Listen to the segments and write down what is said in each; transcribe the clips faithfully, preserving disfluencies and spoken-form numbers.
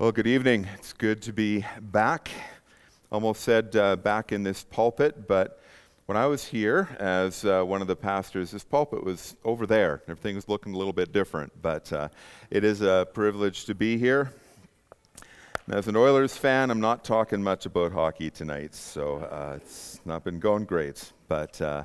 Well, good evening. It's good to be back. Almost said uh, back in this pulpit, but when I was here as uh, one of the pastors, this pulpit was over there. Everything was looking a little bit different, but uh, it is a privilege to be here. And as an Oilers fan, I'm not talking much about hockey tonight, so uh, it's not been going great, but uh,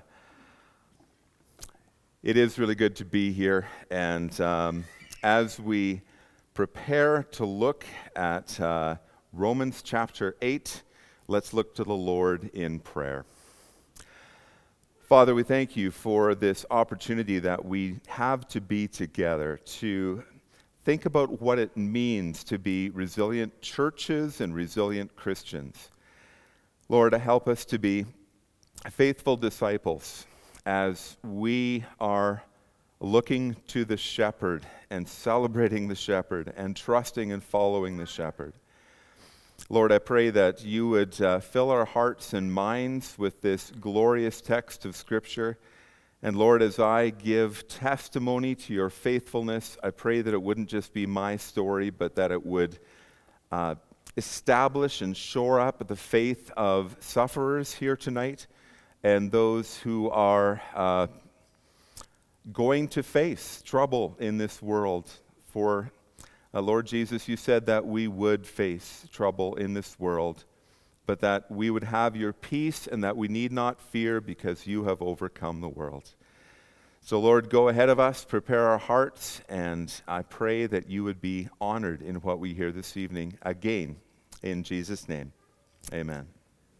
it is really good to be here. And um, as we prepare to look at uh, Romans chapter eight, let's look to the Lord in prayer. Father, we thank you for this opportunity that we have to be together, to think about what it means to be resilient churches and resilient Christians. Lord, help us to be faithful disciples as we are looking to the shepherd and celebrating the shepherd and trusting and following the shepherd. Lord, I pray that you would uh, fill our hearts and minds with this glorious text of Scripture. And Lord, as I give testimony to your faithfulness, I pray that it wouldn't just be my story, but that it would uh, establish and shore up the faith of sufferers here tonight and those who are uh, going to face trouble in this world. For uh, Lord Jesus, you said that we would face trouble in this world, but that we would have your peace and that we need not fear because you have overcome the world. So Lord, go ahead of us, prepare our hearts, and I pray that you would be honored in what we hear this evening again. In Jesus' name, amen.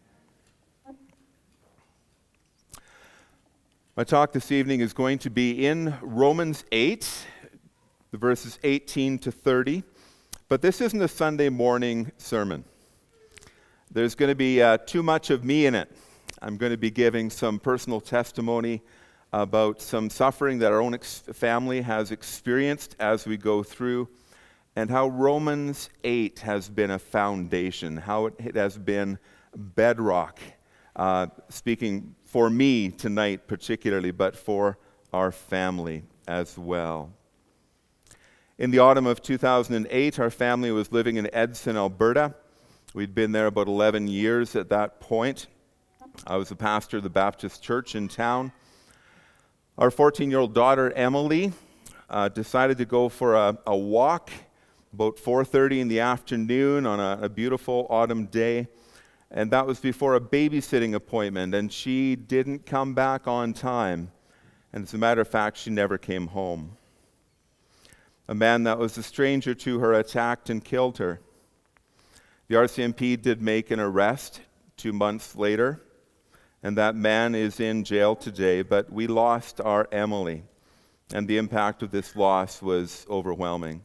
My talk this evening is going to be in Romans eight, the verses eighteen to thirty, but this isn't a Sunday morning sermon. There's going to be uh, too much of me in it. I'm going to be giving some personal testimony about some suffering that our own ex- family has experienced as we go through, and how Romans eight has been a foundation, how it, it has been bedrock, uh, speaking for me tonight particularly, but for our family as well. In the autumn of two thousand eight, our family was living in Edson, Alberta. We'd been there about eleven years at that point. I was a pastor of the Baptist church in town. Our fourteen-year-old daughter, Emily, uh, decided to go for a, a walk about four thirty in the afternoon on a, a beautiful autumn day. And that was before a babysitting appointment, and she didn't come back on time. And as a matter of fact, she never came home. A man that was a stranger to her attacked and killed her. The R C M P did make an arrest two months later, and that man is in jail today, but we lost our Emily, and the impact of this loss was overwhelming.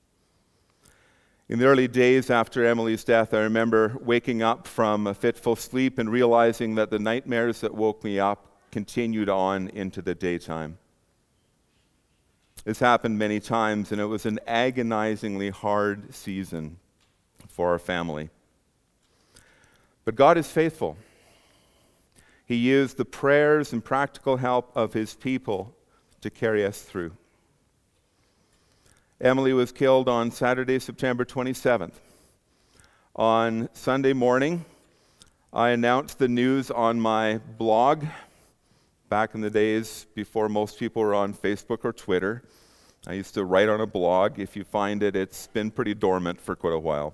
In the early days after Emily's death, I remember waking up from a fitful sleep and realizing that the nightmares that woke me up continued on into the daytime. This happened many times, and it was an agonizingly hard season for our family. But God is faithful. He used the prayers and practical help of his people to carry us through. Emily was killed on Saturday, September twenty-seventh. On Sunday morning, I announced the news on my blog. Back in the days before most people were on Facebook or Twitter, I used to write on a blog. If you find it, it's been pretty dormant for quite a while.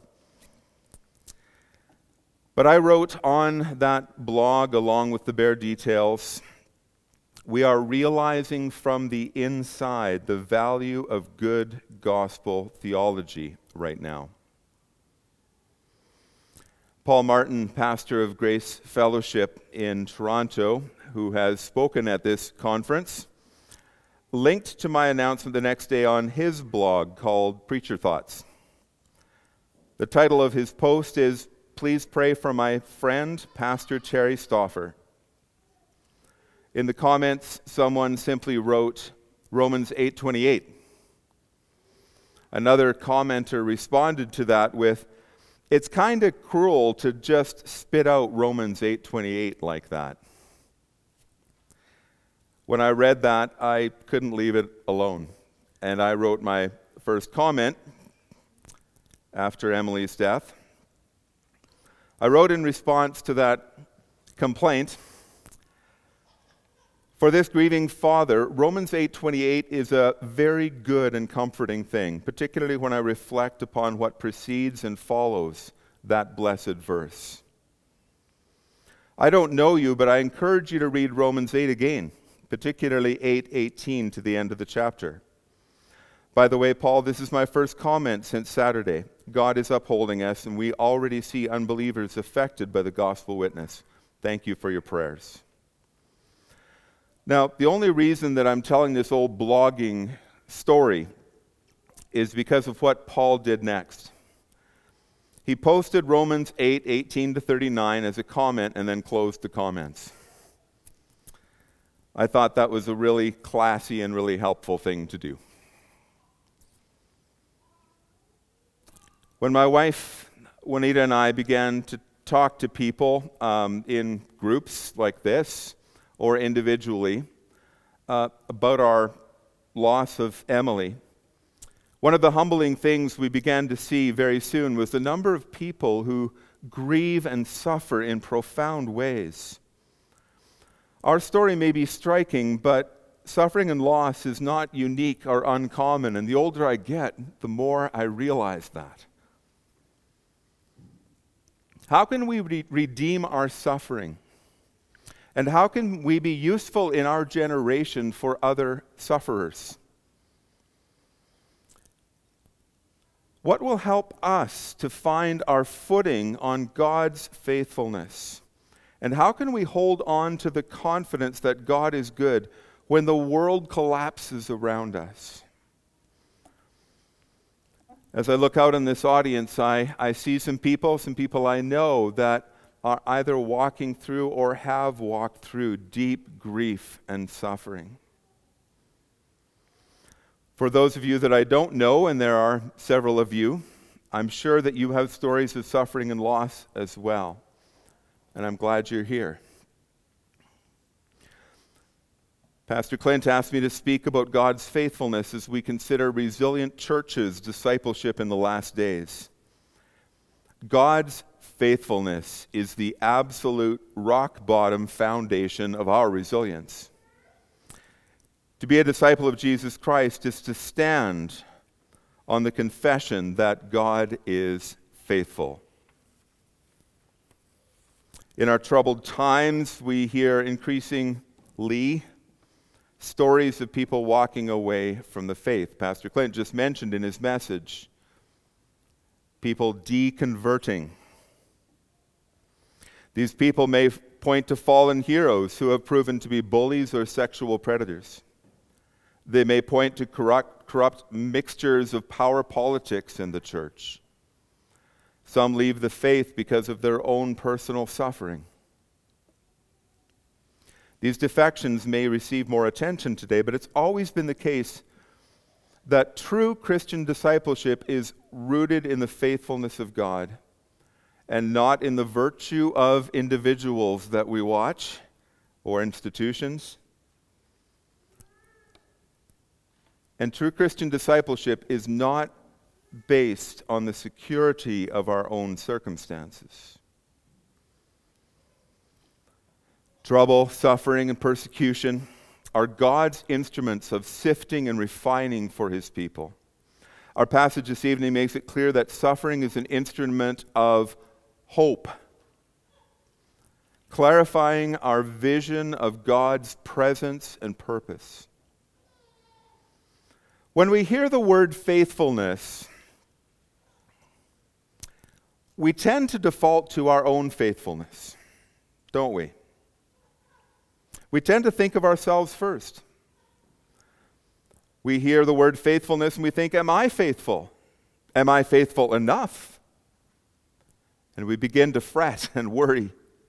But I wrote on that blog, along with the bare details, we are realizing from the inside the value of good gospel theology right now. Paul Martin, pastor of Grace Fellowship in Toronto, who has spoken at this conference, linked to my announcement the next day on his blog called Preacher Thoughts. The title of his post is, "Please pray for my friend, Pastor Terry Stauffer." In the comments, someone simply wrote Romans eight twenty-eight. Another commenter responded to that with, "It's kind of cruel to just spit out Romans eight twenty-eight like that." When I read that, I couldn't leave it alone, and I wrote my first comment after Emily's death. I wrote in response to that complaint, for this grieving father, Romans eight twenty-eight is a very good and comforting thing, particularly when I reflect upon what precedes and follows that blessed verse. I don't know you, but I encourage you to read Romans eight again, particularly eight eighteen to the end of the chapter. By the way, Paul, this is my first comment since Saturday. God is upholding us, and we already see unbelievers affected by the gospel witness. Thank you for your prayers. Now, the only reason that I'm telling this old blogging story is because of what Paul did next. He posted Romans eight eighteen to thirty-nine as a comment and then closed the comments. I thought that was a really classy and really helpful thing to do. When my wife, Juanita, and I began to talk to people um, in groups like this or individually uh, about our loss of Emily, one of the humbling things we began to see very soon was the number of people who grieve and suffer in profound ways. Our story may be striking, but suffering and loss is not unique or uncommon, and the older I get, the more I realize that. How can we re- redeem our suffering? And how can we be useful in our generation for other sufferers? What will help us to find our footing on God's faithfulness? And how can we hold on to the confidence that God is good when the world collapses around us? As I look out in this audience, I, I see some people, some people I know that are either walking through or have walked through deep grief and suffering. For those of you that I don't know, and there are several of you, I'm sure that you have stories of suffering and loss as well. And I'm glad you're here. Pastor Clint asked me to speak about God's faithfulness as we consider resilient churches' discipleship in the last days. God's faithfulness is the absolute rock-bottom foundation of our resilience. To be a disciple of Jesus Christ is to stand on the confession that God is faithful. In our troubled times, we hear increasingly stories of people walking away from the faith. Pastor Clint just mentioned in his message, people deconverting. These people may point to fallen heroes who have proven to be bullies or sexual predators. They may point to corrupt, corrupt mixtures of power politics in the church. Some leave the faith because of their own personal suffering. These defections may receive more attention today, but it's always been the case that true Christian discipleship is rooted in the faithfulness of God and not in the virtue of individuals that we watch or institutions. And true Christian discipleship is not based on the security of our own circumstances. Trouble, suffering, and persecution are God's instruments of sifting and refining for his people. Our passage this evening makes it clear that suffering is an instrument of hope, clarifying our vision of God's presence and purpose. When we hear the word faithfulness, we tend to default to our own faithfulness, don't we? We tend to think of ourselves first. We hear the word faithfulness and we think, am I faithful? Am I faithful enough? And we begin to fret and worry.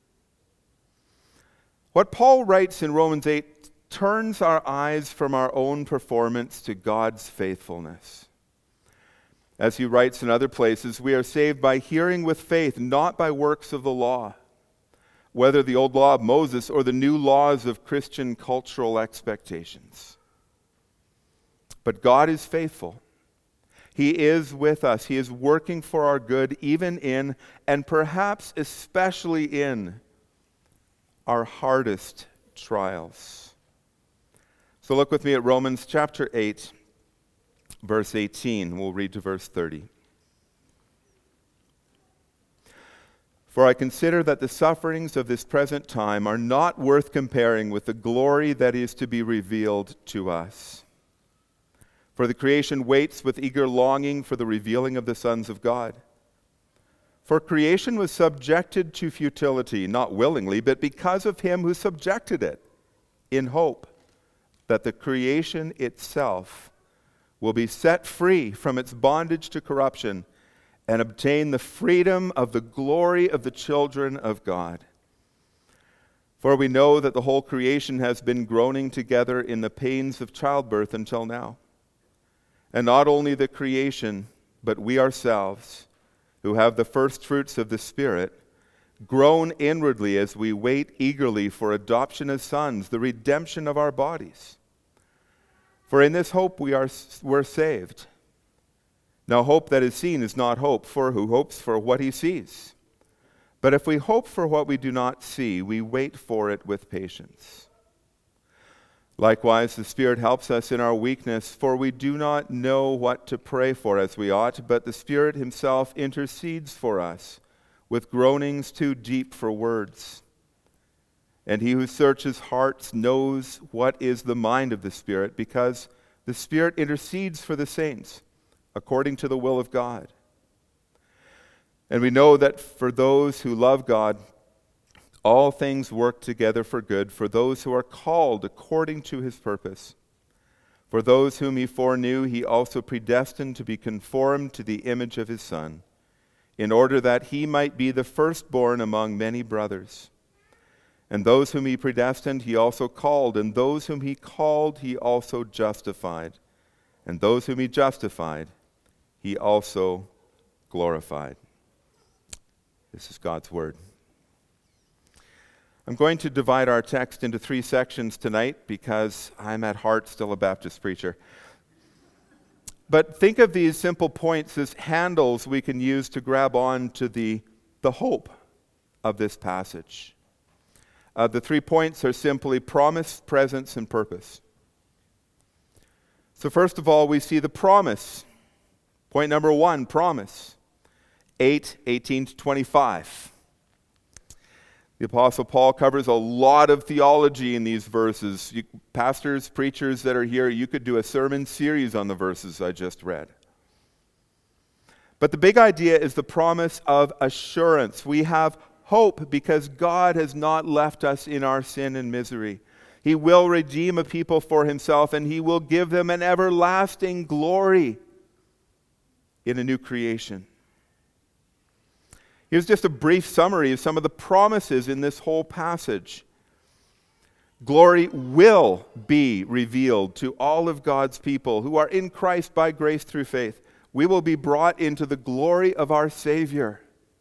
What Paul writes in Romans eight turns our eyes from our own performance to God's faithfulness. As he writes in other places, we are saved by hearing with faith, not by works of the law, whether the old law of Moses or the new laws of Christian cultural expectations. But God is faithful. He is with us. He is working for our good, even in, and perhaps especially in, our hardest trials. So look with me at Romans chapter eight, verse eighteen. We'll read to verse thirty. For I consider that the sufferings of this present time are not worth comparing with the glory that is to be revealed to us. For the creation waits with eager longing for the revealing of the sons of God. For creation was subjected to futility, not willingly, but because of him who subjected it, in hope that the creation itself will be set free from its bondage to corruption and obtain the freedom of the glory of the children of God. For we know that the whole creation has been groaning together in the pains of childbirth until now. And not only the creation, but we ourselves, who have the first fruits of the Spirit, groan inwardly as we wait eagerly for adoption as sons, the redemption of our bodies. For in this hope we are we're saved. Now hope that is seen is not hope, for who hopes for what he sees? But if we hope for what we do not see, we wait for it with patience. Likewise, the Spirit helps us in our weakness, for we do not know what to pray for as we ought, but the Spirit himself intercedes for us with groanings too deep for words. And he who searches hearts knows what is the mind of the Spirit, because the Spirit intercedes for the saints according to the will of God. And we know that for those who love God, all things work together for good, for those who are called according to his purpose. For those whom he foreknew, he also predestined to be conformed to the image of his Son, in order that he might be the firstborn among many brothers. And those whom he predestined, he also called, and those whom he called, he also justified. And those whom he justified, he also glorified. This is God's word. I'm going to divide our text into three sections tonight because I'm at heart still a Baptist preacher. But think of these simple points as handles we can use to grab on to the, the hope of this passage. Uh, the three points are simply promise, presence, and purpose. So first of all, we see the promise. Point number one, promise. eight, eighteen to twenty-five. The Apostle Paul covers a lot of theology in these verses. You, pastors, preachers that are here, you could do a sermon series on the verses I just read. But the big idea is the promise of assurance. We have hope because God has not left us in our sin and misery. He will redeem a people for himself, and he will give them an everlasting glory in a new creation. Here's just a brief summary of some of the promises in this whole passage. Glory will be revealed to all of God's people who are in Christ by grace through faith. We will be brought into the glory of our Savior.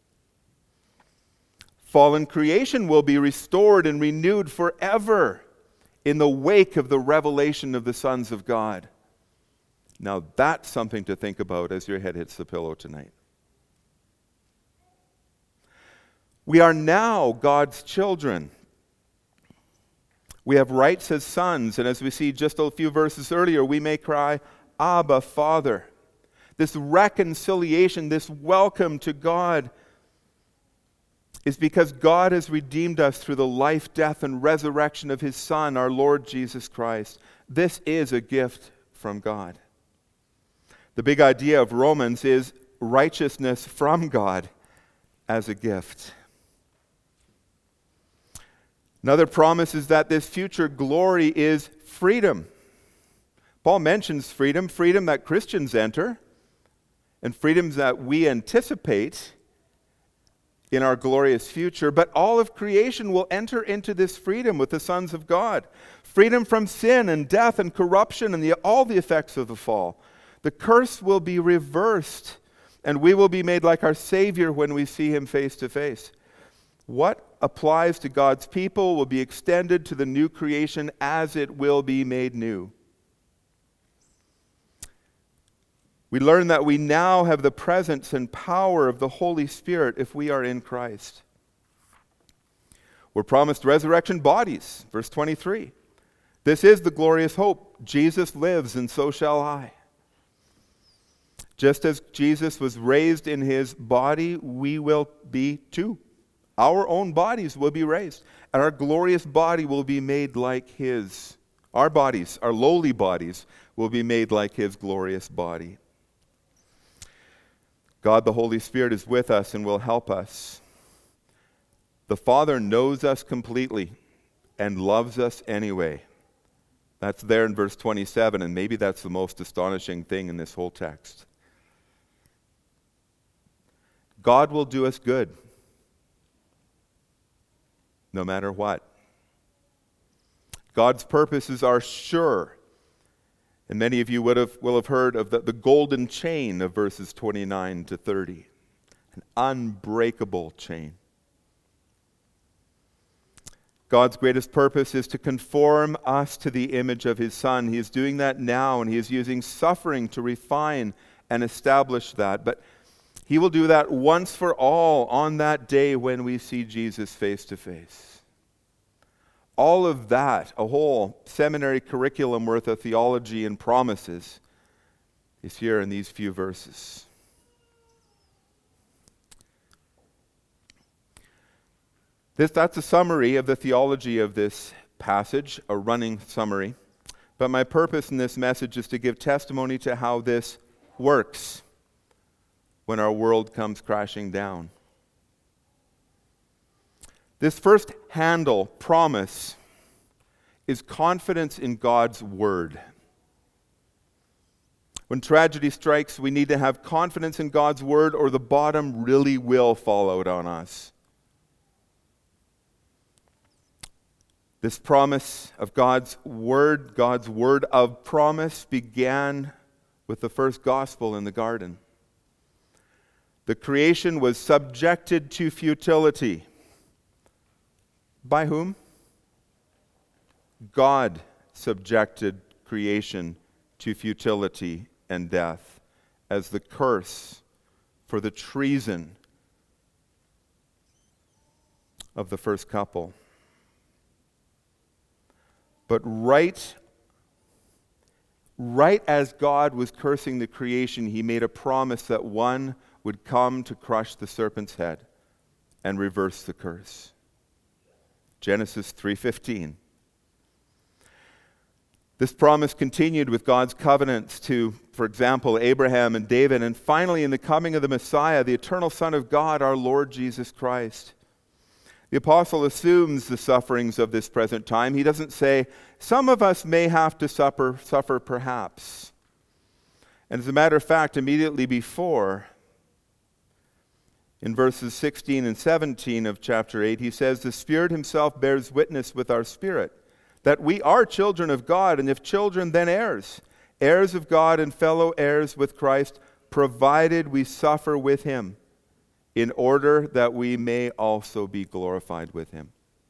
Fallen creation will be restored and renewed forever in the wake of the revelation of the sons of God. Now that's something to think about as your head hits the pillow tonight. We are now God's children. We have rights as sons, and as we see just a few verses earlier, we may cry, Abba, Father. This reconciliation, this welcome to God is because God has redeemed us through the life, death, and resurrection of his Son, our Lord Jesus Christ. This is a gift from God. The big idea of Romans is righteousness from God as a gift. Another promise is that this future glory is freedom. Paul mentions freedom, freedom that Christians enter, and freedoms that we anticipate in our glorious future. But all of creation will enter into this freedom with the sons of God. Freedom from sin and death and corruption and the, all the effects of the fall. The curse will be reversed, and we will be made like our Savior when we see him face to face. What applies to God's people will be extended to the new creation as it will be made new. We learn that we now have the presence and power of the Holy Spirit if we are in Christ. We're promised resurrection bodies, verse twenty-three. This is the glorious hope. Jesus lives, and so shall I. Just as Jesus was raised in his body, we will be too. Our own bodies will be raised, and our glorious body will be made like his. Our bodies, our lowly bodies, will be made like his glorious body. God the Holy Spirit is with us and will help us. The Father knows us completely and loves us anyway. That's there in verse twenty-seven, and maybe that's the most astonishing thing in this whole text. God will do us good, no matter what. God's purposes are sure. And many of you would have, will have heard of the, the golden chain of verses twenty-nine to thirty. An unbreakable chain. God's greatest purpose is to conform us to the image of his Son. He is doing that now, and he is using suffering to refine and establish that. But he will do that once for all on that day when we see Jesus face to face. All of that, a whole seminary curriculum worth of theology and promises, is here in these few verses. This, that's a summary of the theology of this passage, a running summary. But my purpose in this message is to give testimony to how this works when our world comes crashing down. This first handle, promise, is confidence in God's word. When tragedy strikes, we need to have confidence in God's word, or the bottom really will fall out on us. This promise of God's word, God's word of promise, began with the first gospel in the garden. The creation was subjected to futility. By whom? God subjected creation to futility and death as the curse for the treason of the first couple. But right, right as God was cursing the creation, he made a promise that one would come to crush the serpent's head and reverse the curse. Genesis three fifteen. This promise continued with God's covenants to, for example, Abraham and David, and finally in the coming of the Messiah, the eternal Son of God, our Lord Jesus Christ. The apostle assumes the sufferings of this present time. He doesn't say, some of us may have to suffer, suffer perhaps. And as a matter of fact, immediately before, in verses sixteen and seventeen of chapter eight, he says, the Spirit himself bears witness with our spirit that we are children of God, and if children, then heirs, heirs of God and fellow heirs with Christ, provided we suffer with him, in order that we may also be glorified with him.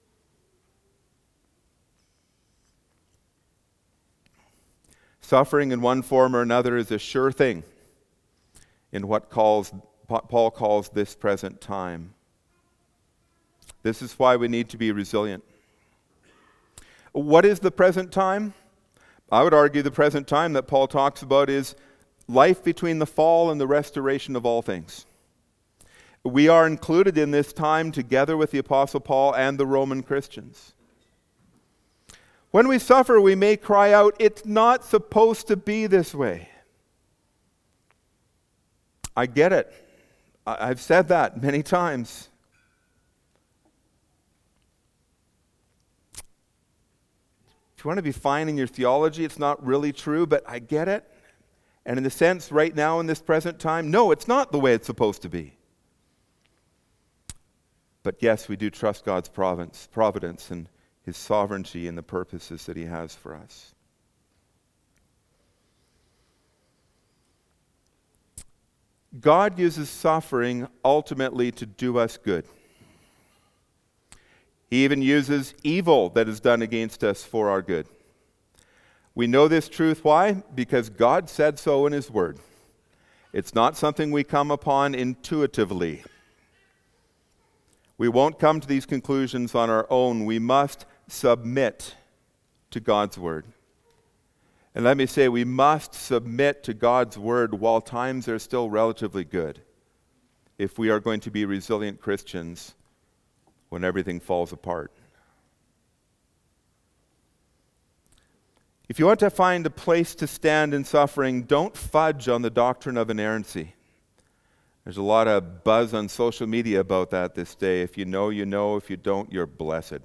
Suffering in one form or another is a sure thing in what calls, Paul calls this present time. This is why we need to be resilient. What is the present time? I would argue the present time that Paul talks about is life between the fall and the restoration of all things. We are included in this time together with the Apostle Paul and the Roman Christians. When we suffer, we may cry out, it's not supposed to be this way. I get it. I've said that many times. If you want to be fine in your theology, it's not really true, but I get it. And in a sense, right now in this present time, no, it's not the way it's supposed to be. But yes, we do trust God's providence, providence and his sovereignty and the purposes that he has for us. God uses suffering ultimately to do us good. He even uses evil that is done against us for our good. We know this truth, why? Because God said so in his word. It's not something we come upon intuitively. We won't come to these conclusions on our own. We must submit to God's word. And let me say, we must submit to God's word while times are still relatively good, if we are going to be resilient Christians when everything falls apart. If you want to find a place to stand in suffering, don't fudge on the doctrine of inerrancy. There's a lot of buzz on social media about that this day. If you know, you know. If you don't, you're blessed.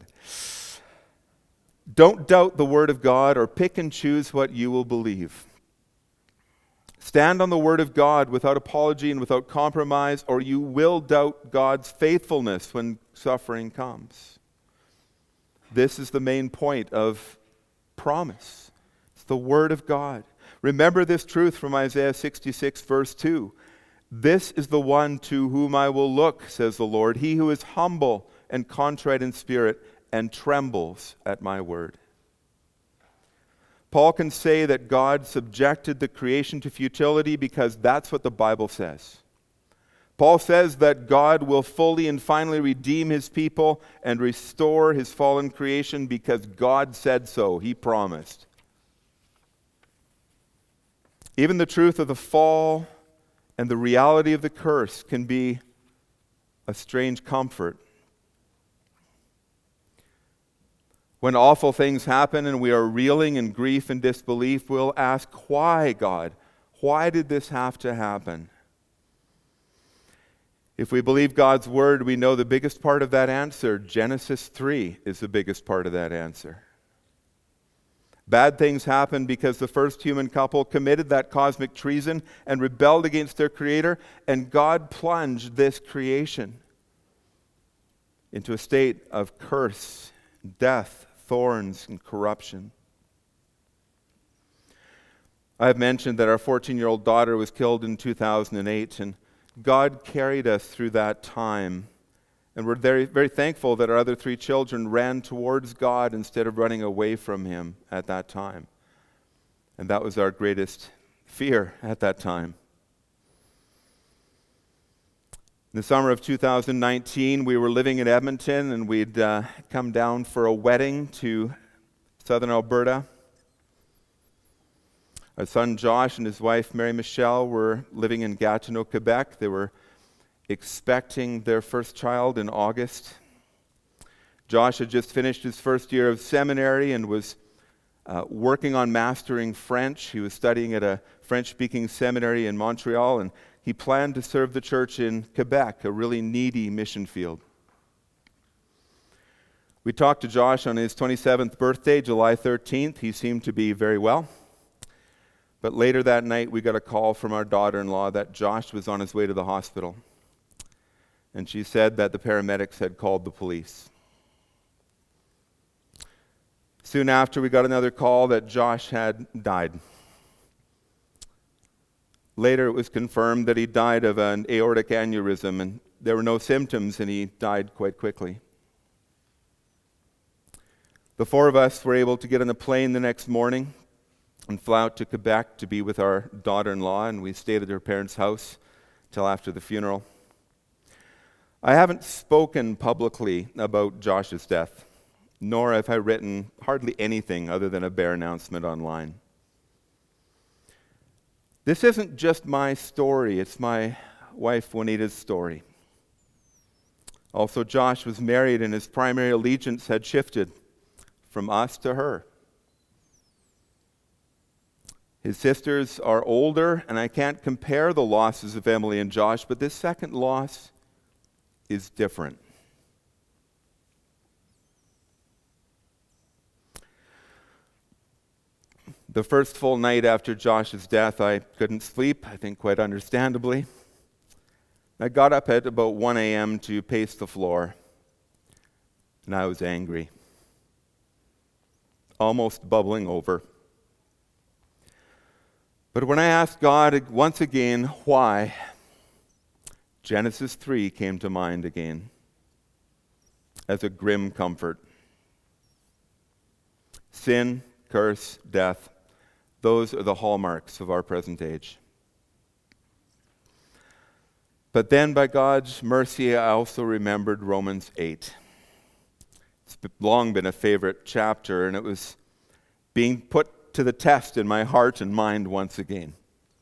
Don't doubt the word of God or pick and choose what you will believe. Stand on the word of God without apology and without compromise, or you will doubt God's faithfulness when suffering comes. This is the main point of promise. It's the word of God. Remember this truth from Isaiah sixty-six, verse two. This is the one to whom I will look, says the Lord, he who is humble and contrite in spirit and trembles at my word. Paul can say that God subjected the creation to futility because that's what the Bible says. Paul says that God will fully and finally redeem his people and restore his fallen creation because God said so. He promised. Even the truth of the fall and the reality of the curse can be a strange comfort. When awful things happen and we are reeling in grief and disbelief, we'll ask, why, God? Why did this have to happen? If we believe God's word, we know the biggest part of that answer. Genesis three is the biggest part of that answer. Bad things happened because the first human couple committed that cosmic treason and rebelled against their Creator, and God plunged this creation into a state of curse, death, thorns, and corruption. I have mentioned that our fourteen-year-old daughter was killed in two thousand eight, and God carried us through that time. And we're very, very thankful that our other three children ran towards God instead of running away from Him at that time. And that was our greatest fear at that time. In the summer of two thousand nineteen, we were living in Edmonton, and we'd uh, come down for a wedding to southern Alberta. Our son Josh and his wife Mary Michelle were living in Gatineau, Quebec. They were expecting their first child in August. Josh had just finished his first year of seminary and was uh, working on mastering French. He was studying at a French-speaking seminary in Montreal, and he planned to serve the church in Quebec, a really needy mission field. We talked to Josh on his twenty-seventh birthday, July thirteenth. He seemed to be very well. But later that night, we got a call from our daughter-in-law that Josh was on his way to the hospital. And she said that the paramedics had called the police. Soon after, we got another call that Josh had died. Later, it was confirmed that he died of an aortic aneurysm, and there were no symptoms, and he died quite quickly. The four of us were able to get on a plane the next morning and fly out to Quebec to be with our daughter-in-law, and we stayed at her parents' house till after the funeral. I haven't spoken publicly about Josh's death, nor have I written hardly anything other than a bare announcement online. This isn't just my story, it's my wife Juanita's story. Also, Josh was married and his primary allegiance had shifted from us to her. His sisters are older, and I can't compare the losses of Emily and Josh, but this second loss is different. The first full night after Josh's death, I couldn't sleep, I think quite understandably. I got up at about one a.m. to pace the floor, and I was angry, almost bubbling over. But when I asked God once again why, Genesis three came to mind again as a grim comfort. Sin, curse, death, those are the hallmarks of our present age. But then by God's mercy, I also remembered Romans eight. It's long been a favorite chapter, and it was being put to the test in my heart and mind once again.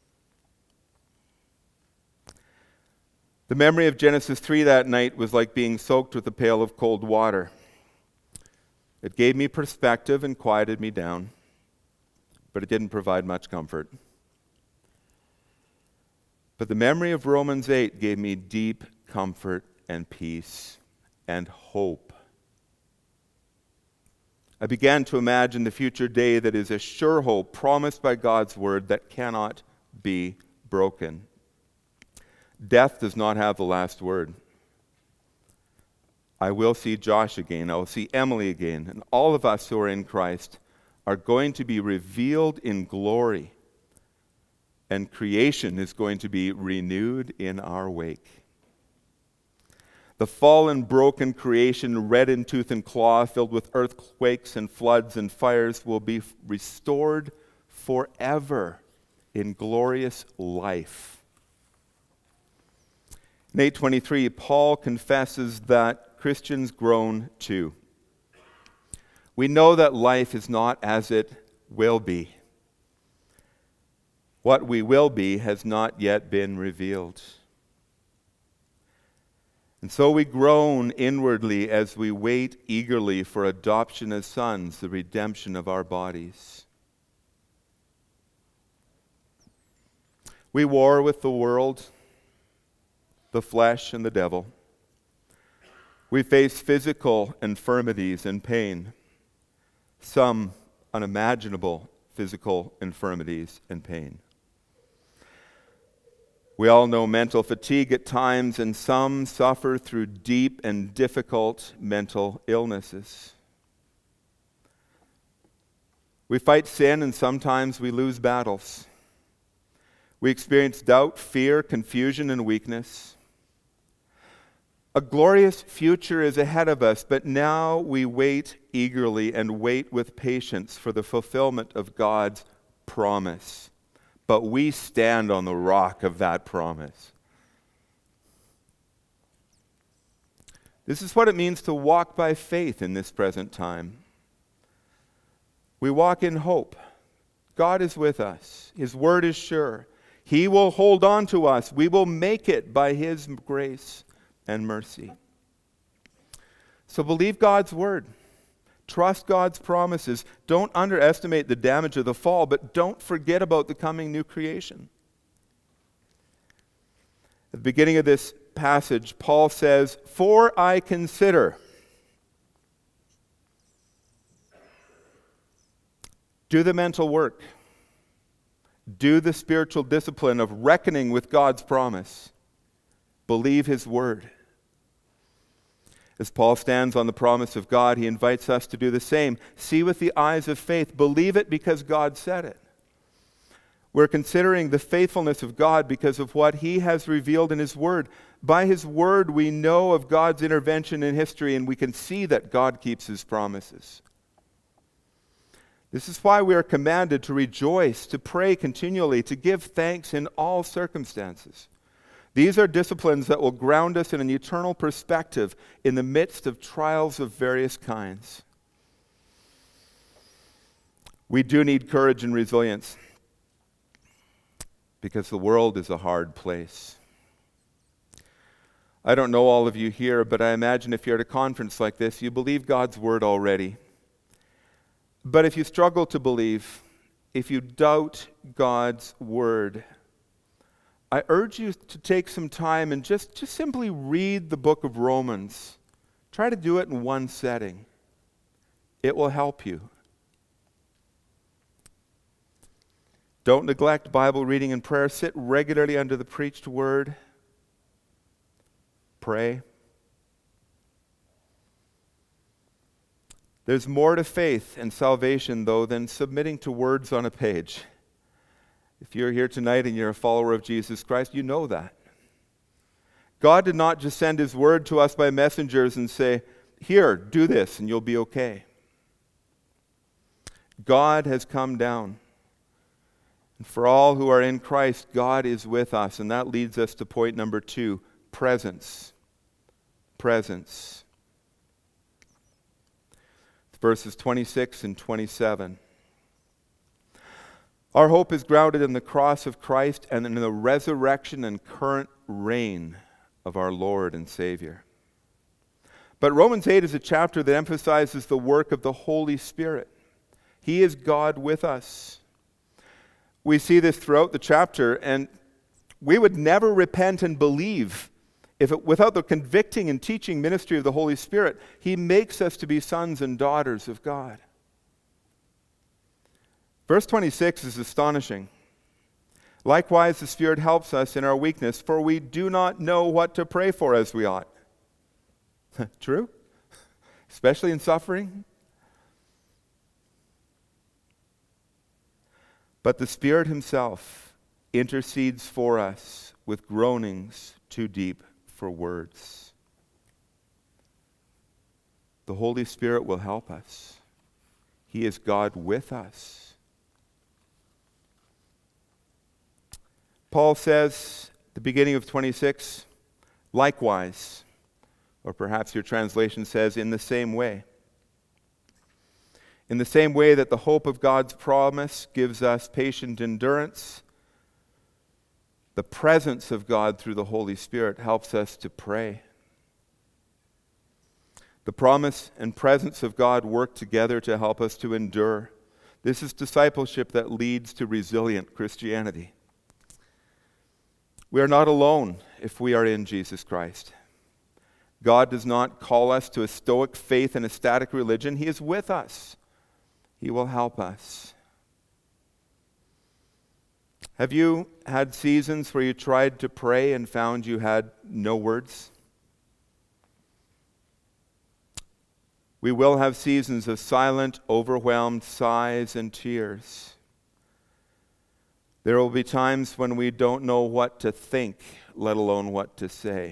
The memory of Genesis three that night was like being soaked with a pail of cold water. It gave me perspective and quieted me down, but it didn't provide much comfort. But the memory of Romans eight gave me deep comfort and peace and hope. I began to imagine the future day that is a sure hope promised by God's word that cannot be broken. Death does not have the last word. I will see Josh again. I will see Emily again. And all of us who are in Christ are going to be revealed in glory. And creation is going to be renewed in our wake. The fallen, broken creation, red in tooth and claw, filled with earthquakes and floods and fires, will be restored forever in glorious life. In eight twenty-three, Paul confesses that Christians groan too. We know that life is not as it will be. What we will be has not yet been revealed. And so we groan inwardly as we wait eagerly for adoption as sons, the redemption of our bodies. We war with the world, the flesh, and the devil. We face physical infirmities and pain, some unimaginable physical infirmities and pain. We all know mental fatigue at times, and some suffer through deep and difficult mental illnesses. We fight sin, and sometimes we lose battles. We experience doubt, fear, confusion, and weakness. A glorious future is ahead of us, but now we wait eagerly and wait with patience for the fulfillment of God's promise. But we stand on the rock of that promise. This is what it means to walk by faith in this present time. We walk in hope. God is with us. His word is sure. He will hold on to us. We will make it by His grace and mercy. So believe God's word. Trust God's promises. Don't underestimate the damage of the fall, but don't forget about the coming new creation. At the beginning of this passage, Paul says, "For I consider." Do the mental work. Do the spiritual discipline of reckoning with God's promise. Believe His word. As Paul stands on the promise of God, he invites us to do the same. See with the eyes of faith. Believe it because God said it. We're considering the faithfulness of God because of what He has revealed in His word. By His word, we know of God's intervention in history, and we can see that God keeps His promises. This is why we are commanded to rejoice, to pray continually, to give thanks in all circumstances. These are disciplines that will ground us in an eternal perspective in the midst of trials of various kinds. We do need courage and resilience because the world is a hard place. I don't know all of you here, but I imagine if you're at a conference like this, you believe God's word already. But if you struggle to believe, if you doubt God's word, I urge you to take some time and just, just simply read the book of Romans. Try to do it in one setting. It will help you. Don't neglect Bible reading and prayer. Sit regularly under the preached word. Pray. There's more to faith and salvation, though, than submitting to words on a page. If you're here tonight and you're a follower of Jesus Christ, you know that. God did not just send His word to us by messengers and say, "Here, do this and you'll be okay." God has come down. And for all who are in Christ, God is with us. And that leads us to point number two, presence. Presence. Verses twenty-six and twenty-seven. Our hope is grounded in the cross of Christ and in the resurrection and current reign of our Lord and Savior. But Romans eight is a chapter that emphasizes the work of the Holy Spirit. He is God with us. We see this throughout the chapter, and we would never repent and believe if it, without the convicting and teaching ministry of the Holy Spirit. He makes us to be sons and daughters of God. Verse twenty-six is astonishing. Likewise, the Spirit helps us in our weakness, for we do not know what to pray for as we ought. True? Especially in suffering. But the Spirit himself intercedes for us with groanings too deep for words. The Holy Spirit will help us. He is God with us. Paul says at the beginning of twenty-six, likewise, or perhaps your translation says, in the same way. In the same way that the hope of God's promise gives us patient endurance, the presence of God through the Holy Spirit helps us to pray. The promise and presence of God work together to help us to endure. This is discipleship that leads to resilient Christianity. We are not alone if we are in Jesus Christ. God does not call us to a stoic faith and a static religion. He is with us. He will help us. Have you had seasons where you tried to pray and found you had no words? We will have seasons of silent, overwhelmed sighs and tears. There will be times when we don't know what to think, let alone what to say.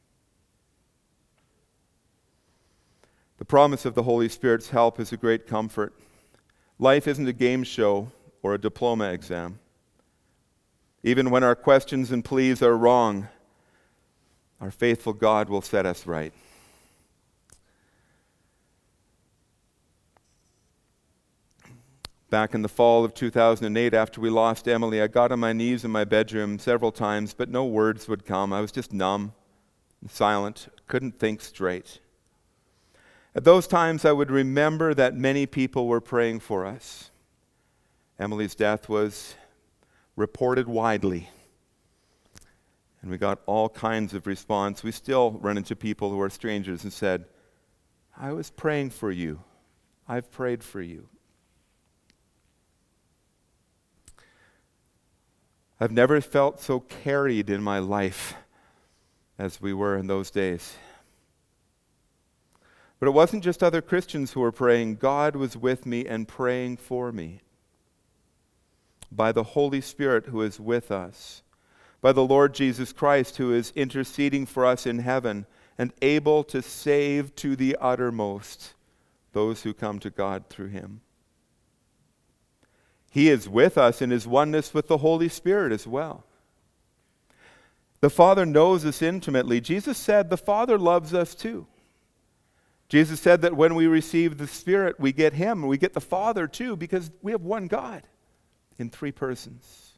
The promise of the Holy Spirit's help is a great comfort. Life isn't a game show or a diploma exam. Even when our questions and pleas are wrong, our faithful God will set us right. Back in the fall of two thousand eight, after we lost Emily, I got on my knees in my bedroom several times, but no words would come. I was just numb and silent, couldn't think straight. At those times, I would remember that many people were praying for us. Emily's death was reported widely, and we got all kinds of response. We still run into people who are strangers and said, I was praying for you. I've prayed for you. I've never felt so carried in my life as we were in those days. But it wasn't just other Christians who were praying. God was with me and praying for me. By the Holy Spirit who is with us. By the Lord Jesus Christ who is interceding for us in heaven and able to save to the uttermost those who come to God through him. He is with us in his oneness with the Holy Spirit as well. The Father knows us intimately. Jesus said the Father loves us too. Jesus said that when we receive the Spirit, we get him, and we get the Father too, because we have one God in three persons.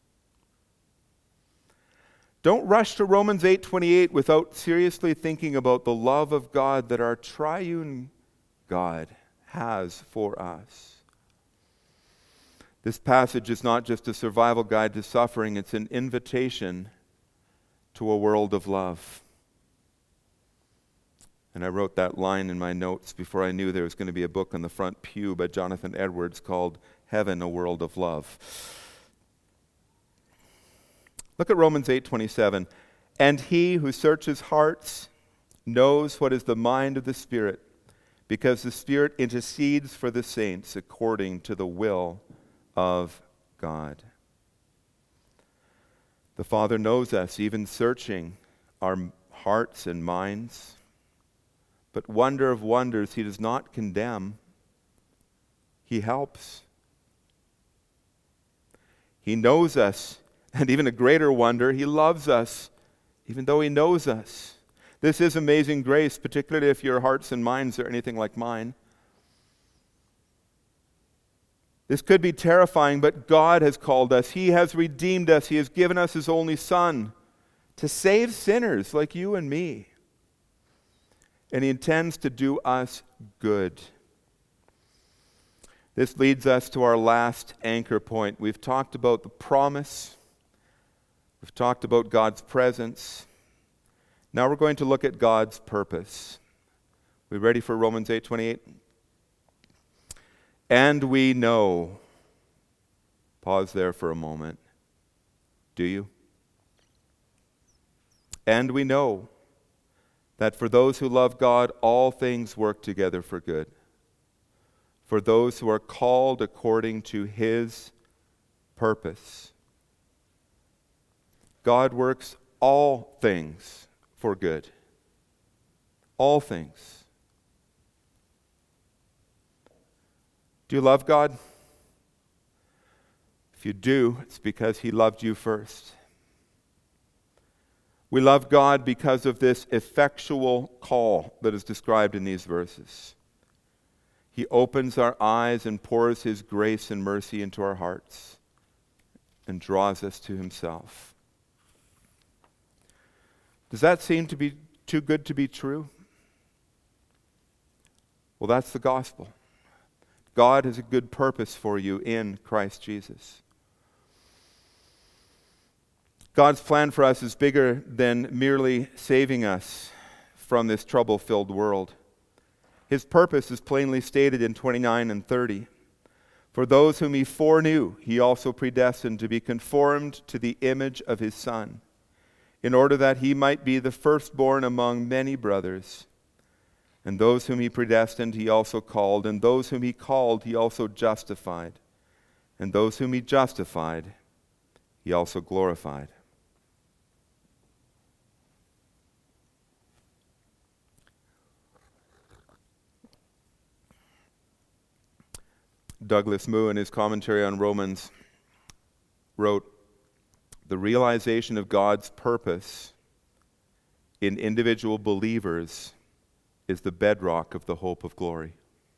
Don't rush to Romans eight twenty-eight without seriously thinking about the love of God that our triune God has for us. This passage is not just a survival guide to suffering, it's an invitation to a world of love. And I wrote that line in my notes before I knew there was going to be a book on the front pew by Jonathan Edwards called Heaven, a World of Love. Look at Romans eight twenty-seven. And he who searches hearts knows what is the mind of the Spirit, because the Spirit intercedes for the saints according to the will of God. The Father knows us, even searching our hearts and minds. But wonder of wonders, he does not condemn. He helps. He knows us, and even a greater wonder, He loves us, even though He knows us. This is amazing grace, particularly if your hearts and minds are anything like mine. This could be terrifying, but God has called us. He has redeemed us. He has given us His only Son to save sinners like you and me. And He intends to do us good. This leads us to our last anchor point. We've talked about the promise. We've talked about God's presence. Now we're going to look at God's purpose. We ready for Romans eight twenty-eight? And we know. Pause there for a moment. Do you? And we know that for those who love God, all things work together for good. For those who are called according to His purpose. God works all things for good. All things. Do you love God? If you do, it's because He loved you first. We love God because of this effectual call that is described in these verses. He opens our eyes and pours His grace and mercy into our hearts and draws us to Himself. Does that seem to be too good to be true? Well, that's the gospel. God has a good purpose for you in Christ Jesus. God's plan for us is bigger than merely saving us from this trouble-filled world. His purpose is plainly stated in twenty-nine and thirty. For those whom He foreknew, He also predestined to be conformed to the image of His Son, in order that He might be the firstborn among many brothers. And those whom He predestined, He also called. And those whom He called, He also justified. And those whom He justified, He also glorified. Douglas Moo, in his commentary on Romans, wrote, "The realization of God's purpose in individual believers is the bedrock of the hope of glory."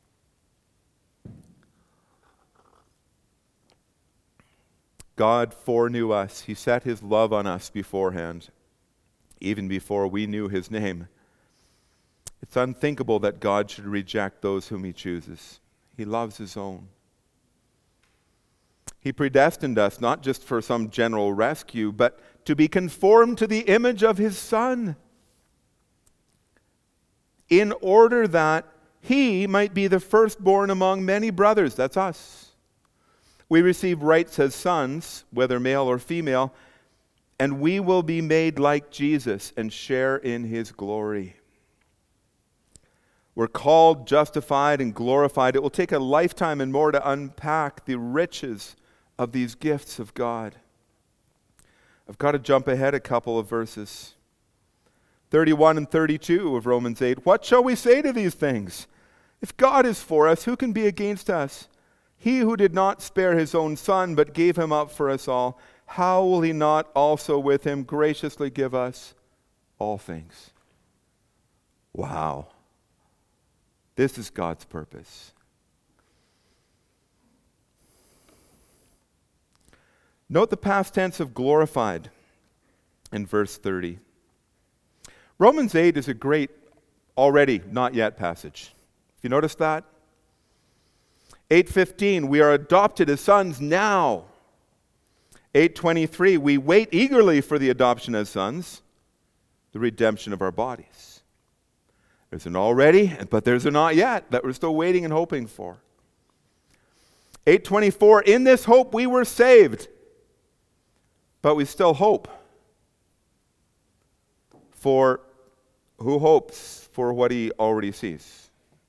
God foreknew us. He set His love on us beforehand, even before we knew His name. It's unthinkable that God should reject those whom He chooses. He loves His own. He predestined us not just for some general rescue, but to be conformed to the image of His Son, in order that He might be the firstborn among many brothers. That's us. We receive rights as sons, whether male or female, and we will be made like Jesus and share in His glory. We're called, justified, and glorified. It will take a lifetime and more to unpack the riches of these gifts of God. I've got to jump ahead a couple of verses. thirty-one and thirty-two of Romans eight. What shall we say to these things? If God is for us, who can be against us? He who did not spare His own Son, but gave Him up for us all, how will He not also with Him graciously give us all things? Wow. This is God's purpose. Note the past tense of glorified in verse thirty. Romans eight is a great already, not yet passage. You notice that? eight fifteen, we are adopted as sons now. eight twenty-three, we wait eagerly for the adoption as sons, the redemption of our bodies. There's an already, but there's a not yet that we're still waiting and hoping for. eight twenty-four, in this hope we were saved, but we still hope. For who hopes for what he already sees?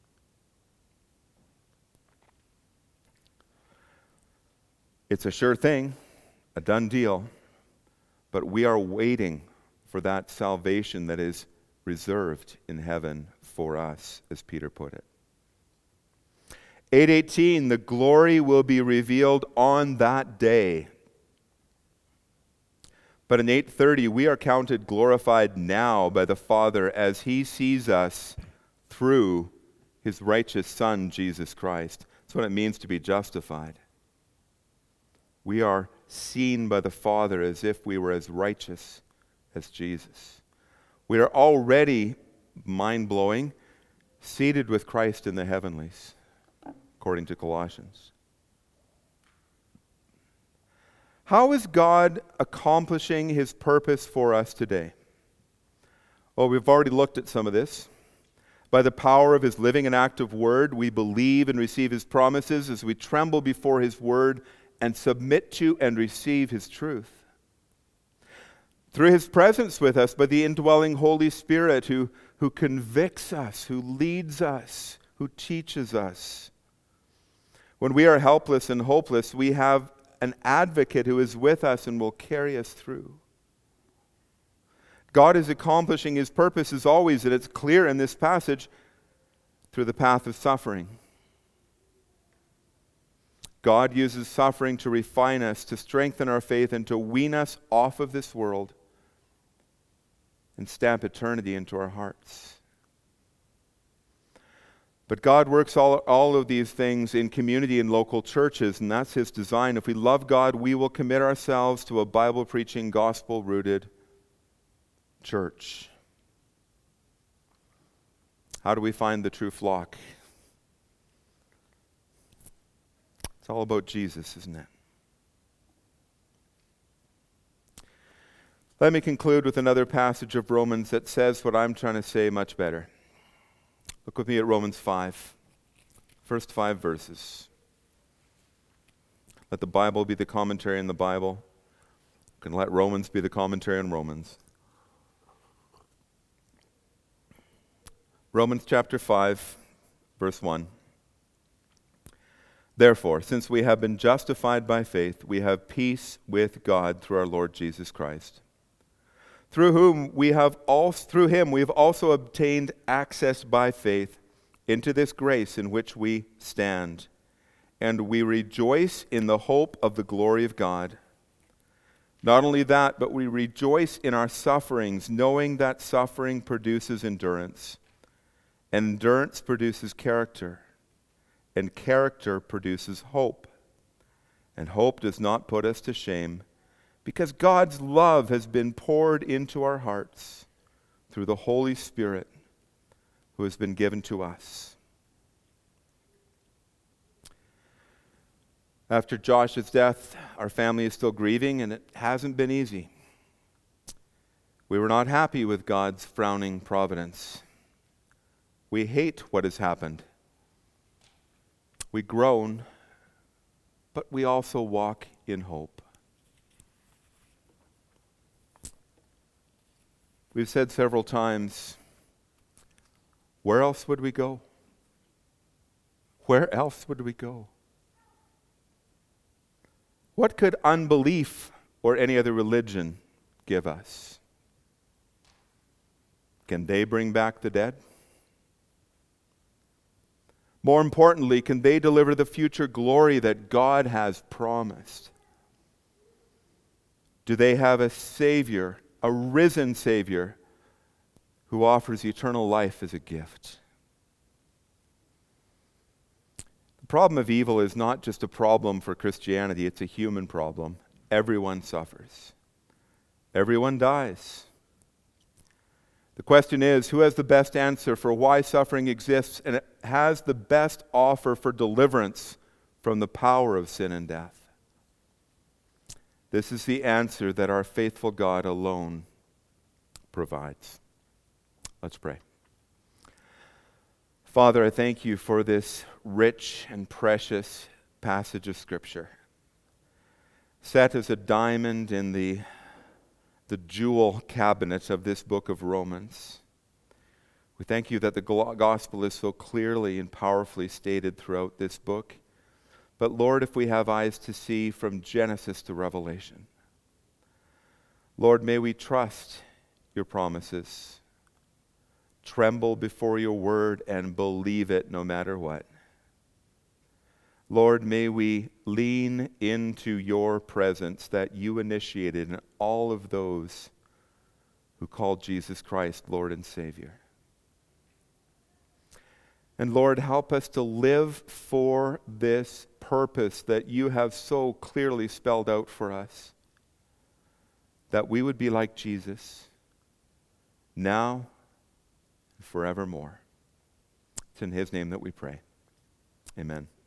It's a sure thing, a done deal, but we are waiting for that salvation that is reserved in heaven for us, as Peter put it. eight eighteen, the glory will be revealed on that day. But in eight thirty, we are counted glorified now by the Father as he sees us through his righteous Son, Jesus Christ. That's what it means to be justified. We are seen by the Father as if we were as righteous as Jesus. We are already, mind-blowing, seated with Christ in the heavenlies, according to Colossians. How is God accomplishing his purpose for us today? Well, we've already looked at some of this. By the power of his living and active word, we believe and receive his promises as we tremble before his word and submit to and receive his truth. Through his presence with us, by the indwelling Holy Spirit who, who convicts us, who leads us, who teaches us. When we are helpless and hopeless, we have an advocate who is with us and will carry us through. God is accomplishing his purposes always, and it's clear in this passage, through the path of suffering. God uses suffering to refine us, to strengthen our faith, and to wean us off of this world and stamp eternity into our hearts. But God works all, all of these things in community and local churches, and that's his design. If we love God, we will commit ourselves to a Bible-preaching, gospel-rooted church. How do we find the true flock? It's all about Jesus, isn't it? Let me conclude with another passage of Romans that says what I'm trying to say much better. Look with me at Romans five, first five verses. Let the Bible be the commentary on the Bible. You can let Romans be the commentary on Romans. Romans chapter five, verse one. Therefore, since we have been justified by faith, we have peace with God through our Lord Jesus Christ, through whom we have all, through him we have also obtained access by faith into this grace in which we stand, and we rejoice in the hope of the glory of God. Not only that, but we rejoice in our sufferings, knowing that suffering produces endurance, and endurance produces character, and character produces hope. And hope does not put us to shame, because God's love has been poured into our hearts through the Holy Spirit who has been given to us. After Josh's death, our family is still grieving, and it hasn't been easy. We were not happy with God's frowning providence. We hate what has happened. We groan, but we also walk in hope. We've said several times, where else would we go? Where else would we go? What could unbelief or any other religion give us? Can they bring back the dead? More importantly, can they deliver the future glory that God has promised? Do they have a Savior, a risen Savior, who offers eternal life as a gift? The problem of evil is not just a problem for Christianity, it's a human problem. Everyone suffers. Everyone dies. The question is, who has the best answer for why suffering exists, and it has the best offer for deliverance from the power of sin and death? This is the answer that our faithful God alone provides. Let's pray. Father, I thank you for this rich and precious passage of Scripture, set as a diamond in the the jewel cabinet of this book of Romans. We thank you that the gospel is so clearly and powerfully stated throughout this book. But Lord, if we have eyes to see from Genesis to Revelation, Lord, may we trust your promises, tremble before your word, and believe it no matter what. Lord, may we lean into your presence that you initiated in all of those who called Jesus Christ Lord and Savior. And Lord, help us to live for this purpose that you have so clearly spelled out for us, that we would be like Jesus now and forevermore. It's in his name that we pray. Amen.